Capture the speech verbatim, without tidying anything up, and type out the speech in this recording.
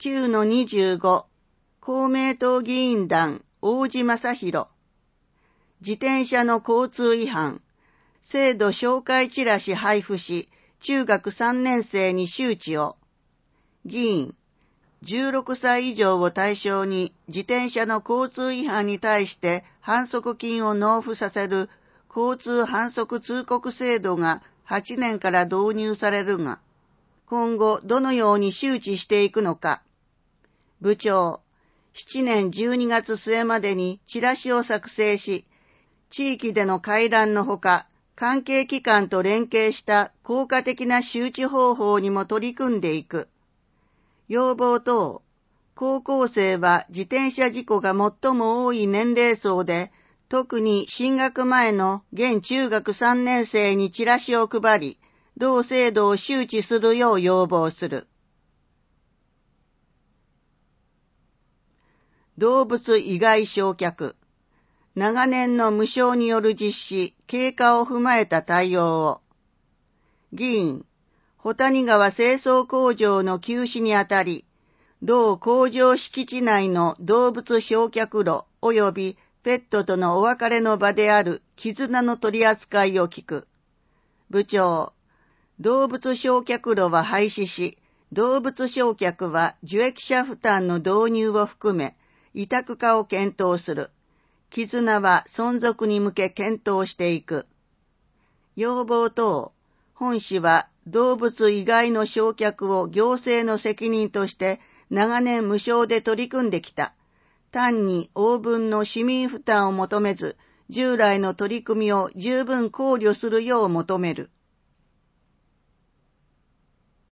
きゅうのにじゅうご、公明党議員団大路正弘。自転車の交通違反、制度紹介チラシ配布し、中学さんねん生に周知を。議員、じゅうろくさい以上を対象に自転車の交通違反に対して反則金を納付させる交通反則通告制度がはちねんから導入されるが、今後どのように周知していくのか。部長、しちねんじゅうにがつ末までにチラシを作成し、地域での回覧のほか、関係機関と連携した効果的な周知方法にも取り組んでいく。要望等、高校生は自転車事故が最も多い年齢層で、特に進学前の現中学さんねん生にチラシを配り、同制度を周知するよう要望する。動物意外焼却。長年の無償による実施、経過を踏まえた対応を。議員、保谷川清掃工場の休止にあたり、同工場敷地内の動物焼却炉及びペットとのお別れの場である絆の取り扱いを聞く。部長、動物焼却炉は廃止し、動物焼却は受益者負担の導入を含め、委託化を検討する。絆は存続に向け検討していく。要望等、本市は動物以外の焼却を行政の責任として長年無償で取り組んできた。単に応分の市民負担を求めず、従来の取り組みを十分考慮するよう求める。